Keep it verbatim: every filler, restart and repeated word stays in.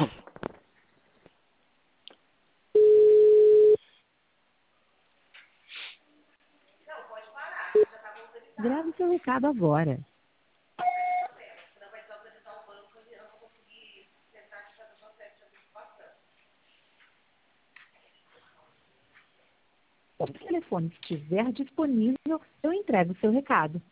Grave seu recado agora. Quando o telefone estiver disponível, eu entrego o seu recado.